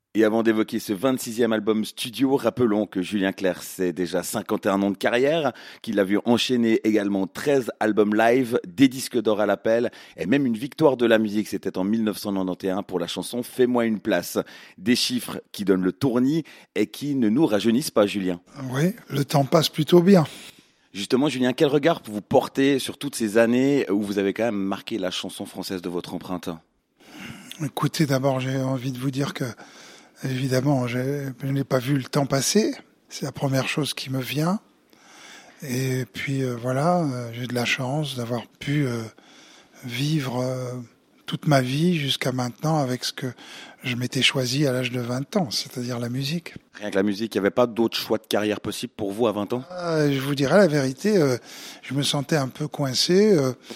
Et avant d'évoquer ce 26e album studio, rappelons que Julien Clerc, c'est déjà 51 ans de carrière, qu'il a vu enchaîner également 13 albums live, des disques d'or à l'appel, et même une victoire de la musique, c'était en 1991 pour la chanson Fais-moi une place. Des chiffres qui donnent le tournis et qui ne nous rajeunissent pas, Julien. Oui, le temps passe plutôt bien. Justement, Julien, quel regard vous portez sur toutes ces années où vous avez quand même marqué la chanson française de votre empreinte? Écoutez, d'abord, j'ai envie de vous dire que, évidemment, je n'ai pas vu le temps passer. C'est la première chose qui me vient. Et puis, j'ai de la chance d'avoir pu vivre toute ma vie jusqu'à maintenant avec ce que je m'étais choisi à l'âge de 20 ans, c'est-à-dire la musique. Rien que la musique, il n'y avait pas d'autre choix de carrière possible pour vous à 20 ans? Je vous dirais la vérité, je me sentais un peu coincé.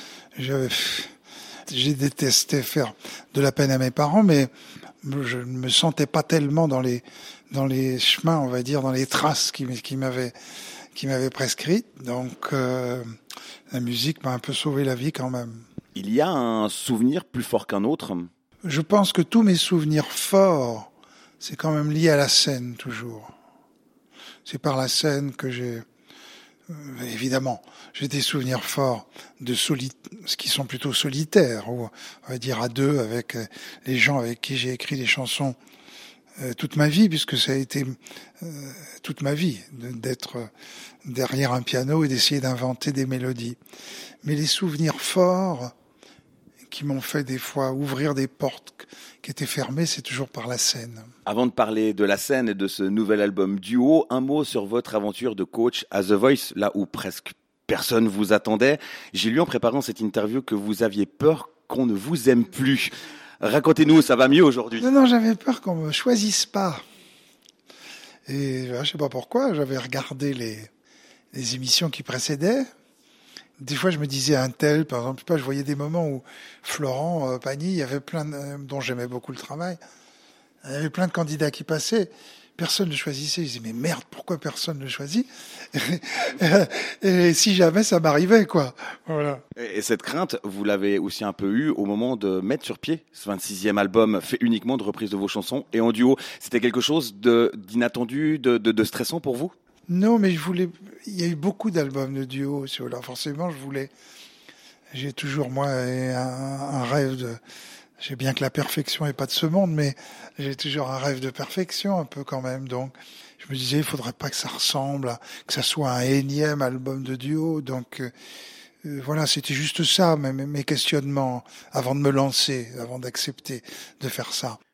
J'ai détesté faire de la peine à mes parents, mais je ne me sentais pas tellement dans les chemins, on va dire, dans les traces qui m'avaient prescrites. Donc la musique m'a un peu sauvé la vie quand même. Il y a un souvenir plus fort qu'un autre? Je pense que tous mes souvenirs forts, c'est quand même lié à la scène toujours. C'est par la scène que j'ai évidemment, j'ai des souvenirs forts de ce qui sont plutôt solitaires, ou on va dire à deux avec les gens avec qui j'ai écrit des chansons toute ma vie, puisque ça a été toute ma vie d'être derrière un piano et d'essayer d'inventer des mélodies. Mais les souvenirs forts qui m'ont fait des fois ouvrir des portes qui étaient fermées, c'est toujours par la scène. Avant de parler de la scène et de ce nouvel album duo, un mot sur votre aventure de coach à The Voice, là où presque personne vous attendait. J'ai lu en préparant cette interview que vous aviez peur qu'on ne vous aime plus. Racontez-nous, ça va mieux aujourd'hui? Non, j'avais peur qu'on me choisisse pas. Et je sais pas pourquoi, j'avais regardé les émissions qui précédaient. Des fois, je me disais un tel, par exemple, je voyais des moments où Florent Pagny, il y avait dont j'aimais beaucoup le travail, il y avait plein de candidats qui passaient, personne ne choisissait. Je disais, mais merde, pourquoi personne ne choisit? Et si jamais ça m'arrivait, quoi. Voilà. Et cette crainte, vous l'avez aussi un peu eue au moment de mettre sur pied ce 26e album fait uniquement de reprises de vos chansons et en duo. C'était quelque chose d'inattendu, de stressant pour vous? Non, mais il y a eu beaucoup d'albums de duo, alors forcément, j'ai toujours, moi, un rêve j'ai bien que la perfection est pas de ce monde, mais j'ai toujours un rêve de perfection, un peu quand même, donc, je me disais, il faudrait pas que ça ressemble, que ça soit un énième album de duo, donc, voilà, c'était juste ça, mes questionnements, avant de me lancer, avant d'accepter de faire ça.